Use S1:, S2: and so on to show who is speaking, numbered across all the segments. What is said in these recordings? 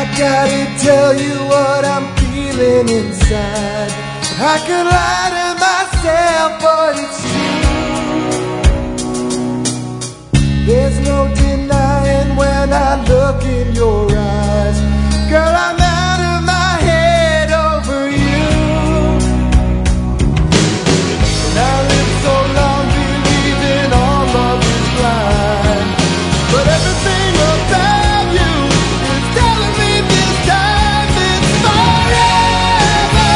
S1: I gotta tell you what I'm feeling inside. I could lie to myself, but it's true. There's no denying when I look in your eyes. Girl, I'm out of my head over you. And I lived so long believing all love is blind, but everything about you is telling me this time it's forever.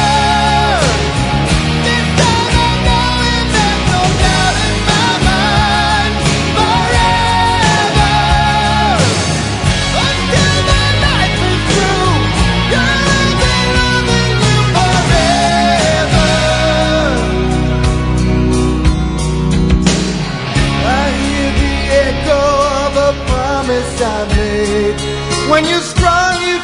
S1: This time I know it, there's no doubt in my mind. Forever, until the life is through. Girl, I've been loving you forever. I hear the echo of a promise I made. When you're strong, you